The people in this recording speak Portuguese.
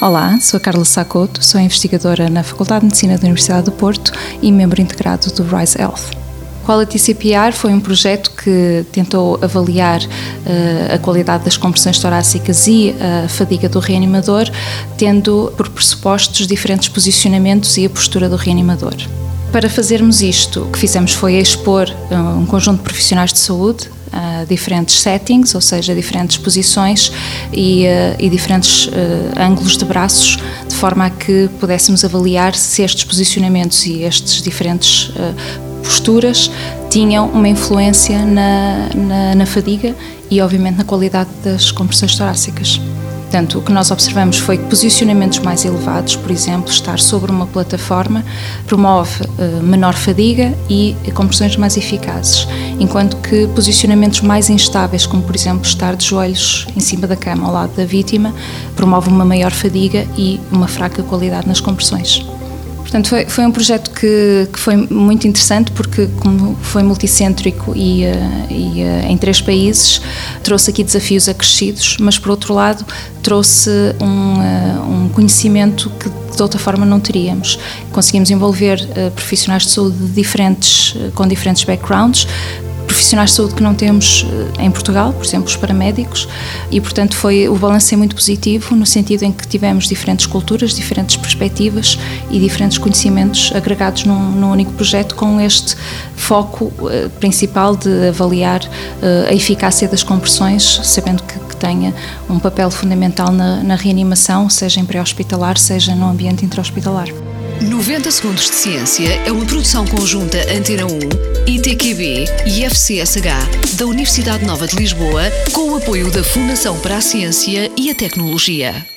Olá, sou a Carla Sacoto, sou investigadora na Faculdade de Medicina da Universidade do Porto e membro integrado do Rise Health. Quality CPR foi um projeto que tentou avaliar a qualidade das compressões torácicas e a fadiga do reanimador, tendo por pressupostos diferentes posicionamentos e a postura do reanimador. Para fazermos isto, o que fizemos foi expor um conjunto de profissionais de saúde a diferentes settings, ou seja, diferentes posições e diferentes ângulos de braços, de forma a que pudéssemos avaliar se estes posicionamentos e estes diferentes posturas tinham uma influência na fadiga e, obviamente, na qualidade das compressões torácicas. Portanto, o que nós observamos foi que posicionamentos mais elevados, por exemplo, estar sobre uma plataforma, promove menor fadiga e compressões mais eficazes, enquanto que posicionamentos mais instáveis, como por exemplo estar de joelhos em cima da cama ao lado da vítima, promove uma maior fadiga e uma fraca qualidade nas compressões. Portanto, foi um projeto que foi muito interessante porque, como foi multicêntrico e em 3 países, trouxe aqui desafios acrescidos, mas, por outro lado, trouxe um conhecimento que de outra forma não teríamos. Conseguimos envolver profissionais de saúde com diferentes backgrounds, profissionais de saúde que não temos em Portugal, por exemplo, os paramédicos, e, portanto, o balanço é muito positivo, no sentido em que tivemos diferentes culturas, diferentes perspectivas e diferentes conhecimentos agregados num único projeto, com este foco principal de avaliar a eficácia das compressões, sabendo que tenha um papel fundamental na reanimação, seja em pré-hospitalar, seja no ambiente intra-hospitalar. 90 Segundos de Ciência é uma produção conjunta Antena 1, ITQB e FCSH da Universidade Nova de Lisboa, com o apoio da Fundação para a Ciência e a Tecnologia.